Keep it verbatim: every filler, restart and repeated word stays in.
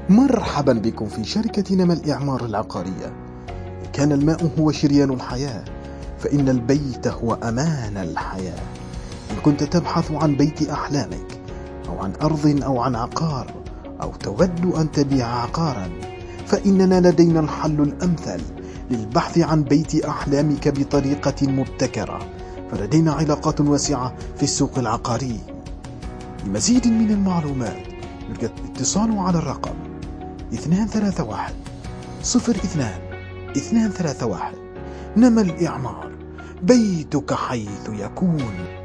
مرحبا بكم في شركة نما الإعمار العقارية. كان الماء هو شريان الحياة، فإن البيت هو أمان الحياة. إن كنت تبحث عن بيت أحلامك، أو عن أرض أو عن عقار، أو تود أن تبيع عقارا، فإننا لدينا الحل الأمثل للبحث عن بيت أحلامك بطريقة مبتكرة. فلدينا علاقات واسعة في السوق العقاري. لمزيد من المعلومات يرجى الاتصال على الرقم اثنان ثلاثة واحد صفر اثنان اثنان ثلاثة واحد. نما الإعمار، بيتك حيث يكون.